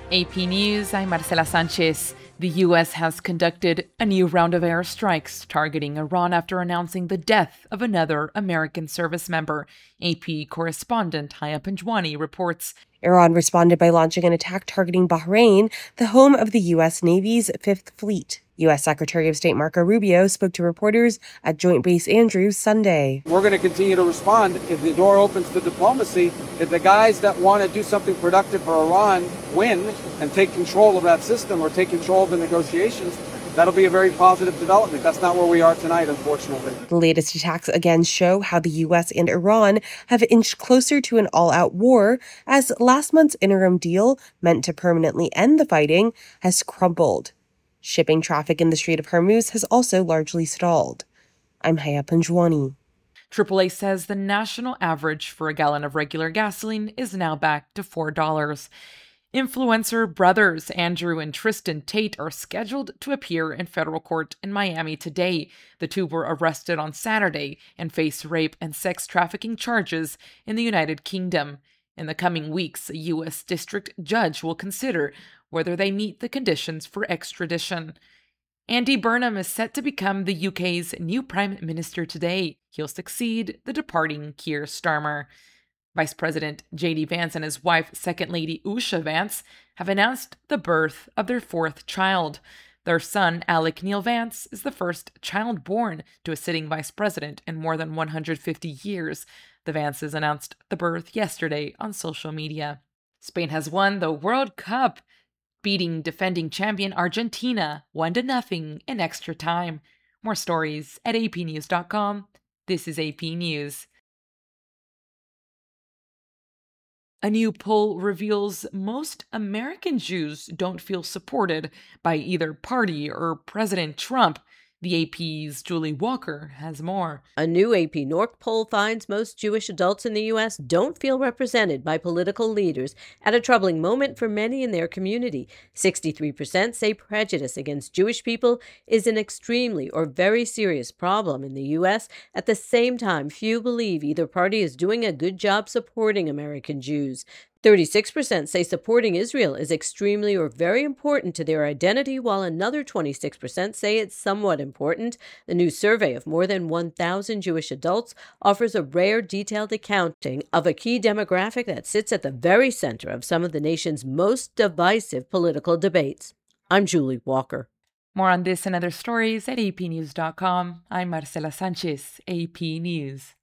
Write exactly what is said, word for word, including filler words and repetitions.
A P News, I'm Marcela Sanchez. The U S has conducted a new round of airstrikes targeting Iran after announcing the death of another American service member. A P correspondent Haya Panjwani reports. Iran responded by launching an attack targeting Bahrain, the home of the U S Navy's Fifth Fleet. U S Secretary of State Marco Rubio spoke to reporters at Joint Base Andrews Sunday. We're going to continue to respond if the door opens to diplomacy. If the guys that want to do something productive for Iran win and take control of that system or take control of the negotiations, that'll be a very positive development. That's not where we are tonight, unfortunately. The latest attacks again show how the U S and Iran have inched closer to an all-out war as last month's interim deal, meant to permanently end the fighting, has crumbled. Shipping traffic in the Strait of Hormuz has also largely stalled. I'm Haya Panjwani. triple A says the national average for a gallon of regular gasoline is now back to four dollars. Influencer brothers Andrew and Tristan Tate are scheduled to appear in federal court in Miami today. The two were arrested on Saturday and face rape and sex trafficking charges in the United Kingdom. In the coming weeks, a U S district judge will consider whether they meet the conditions for extradition. Andy Burnham is set to become the U K's new Prime Minister today. He'll succeed the departing Keir Starmer. Vice President J D Vance and his wife, Second Lady Usha Vance, have announced the birth of their fourth child. Their son, Alec Neil Vance, is the first child born to a sitting vice president in more than one hundred fifty years. The Vances announced the birth yesterday on social media. Spain has won the World Cup, beating defending champion Argentina one to nothing in extra time. More stories at A P news dot com. This is A P News. A new poll reveals most American Jews don't feel supported by either party or President Trump. The A P's Julie Walker has more. A new A P North poll finds most Jewish adults in the U S don't feel represented by political leaders at a troubling moment for many in their community. sixty-three percent say prejudice against Jewish people is an extremely or very serious problem in the U S. At the same time, few believe either party is doing a good job supporting American Jews. thirty-six percent say supporting Israel is extremely or very important to their identity, while another twenty-six percent say it's somewhat important. The new survey of more than one thousand Jewish adults offers a rare, detailed accounting of a key demographic that sits at the very center of some of the nation's most divisive political debates. I'm Julie Walker. More on this and other stories at A P news dot com. I'm Marcela Sanchez, A P News.